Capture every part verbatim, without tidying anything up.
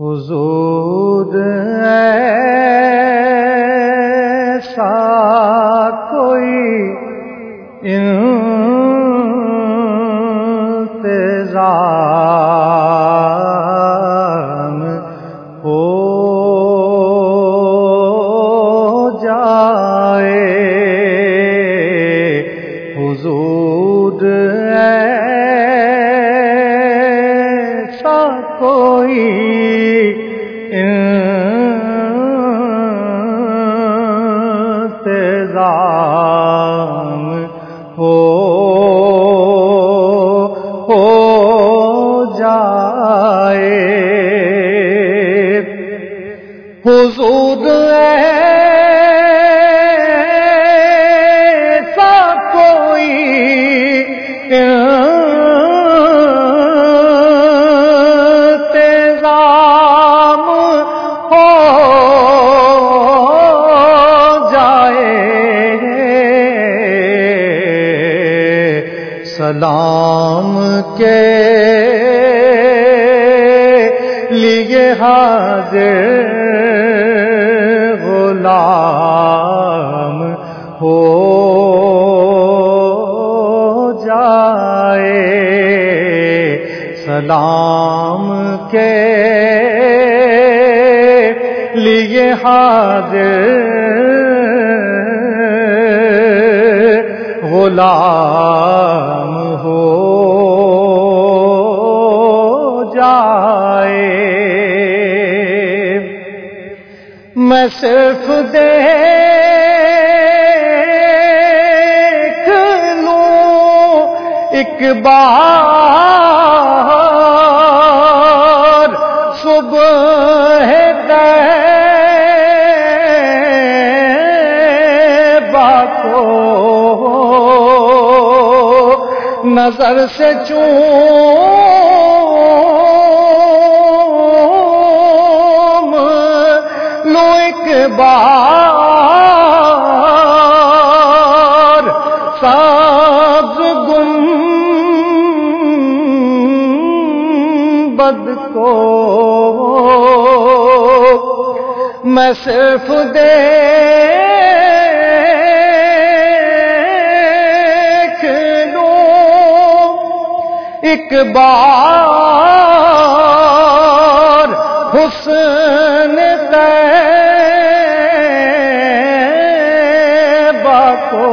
حضور ایسا کوئی انتظام ہو جائے، حضور ایسا کوئی انتظام ہو ہو جائے، حضور ایسا کوئی انتظام ہو سلام کے لیے حاضر غلام ہو جائے، سلام کے لیے حاضر غلام ہو جائے، میں صرف دیکھ لوں ایک بار صبح طیبہ کو، نظر سے چوم لو ایک بار سبز گنبد کو، میں صرف دیکھ ایک بار حسن طیبہ کو،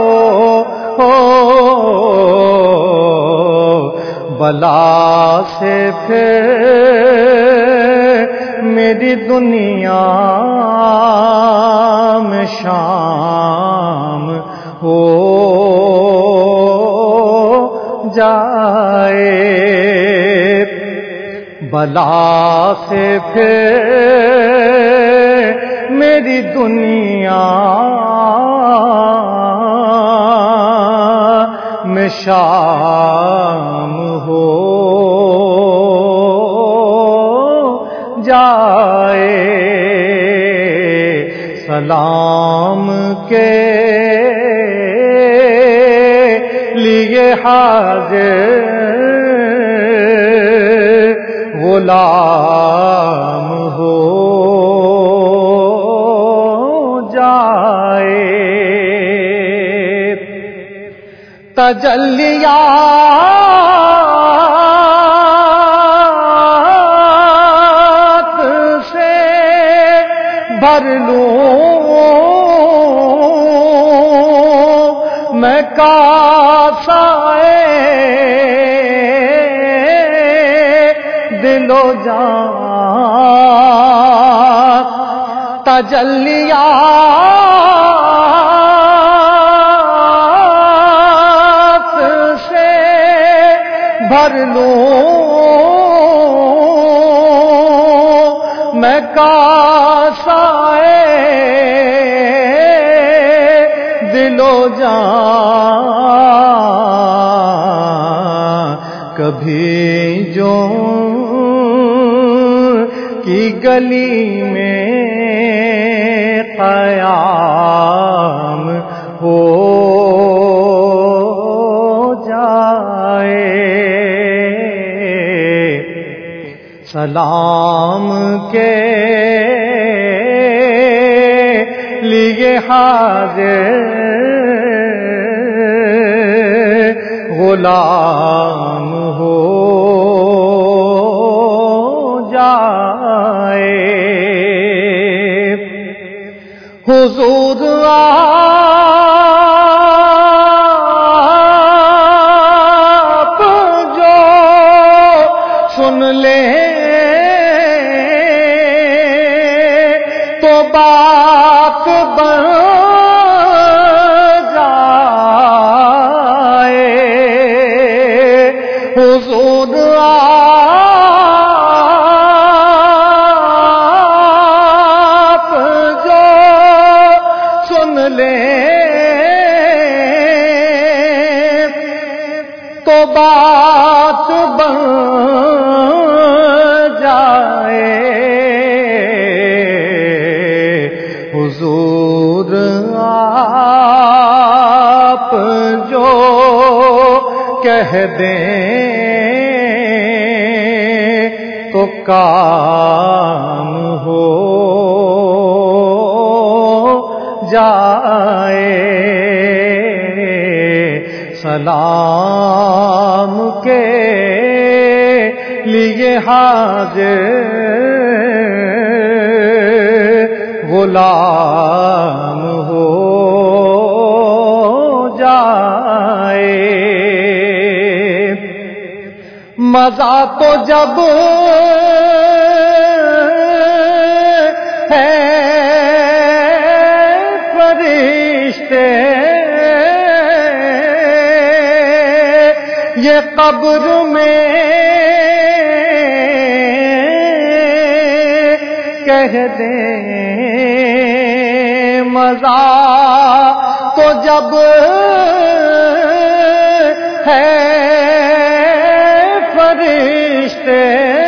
بلا سے پھر میری دنیا میں شام ہو جائے، بلا سے پھر میری دنیا میں شام ہو جائے، سلام کے لیے حاضر غلام ہو جائے، تجلیات سے بھر لوں میں کاسائے دل و جان، تجلیات سے بھر لوں میں کاسائے دل و جان، کبھی جو کی گلی میں قیام ہو جائے، سلام کے لیے حاضر غلام ہو جائے حضور آپ جو سن لے تو بات بن جائے حضور آپ جو سن لے تو بات بن جائے حضور آپ جو کہہ دیں تو کام ہو جائے سلام کے لیے حاضر غلام ہو جائے مزہ تو جب ہے فرشتے یہ قبر میں کہہ دیں مزہ تو جب ہے فرشتے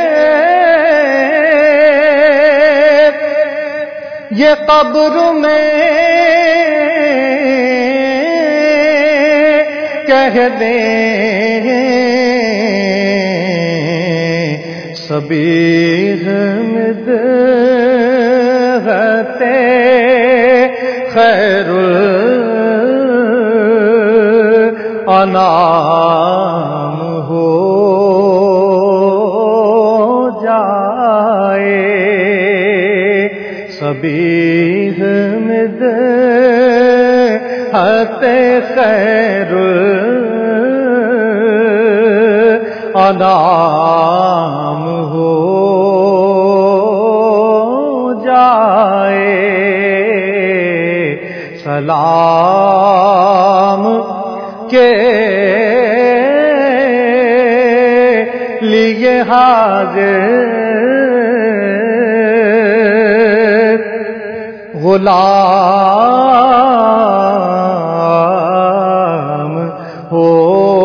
یہ قبر میں کہہ دیں سبیل مدحت خیر الانام ہو جائے سبیل مدحت خیر الانام ہو جائے سلام کے لیے حاضر غلام ہو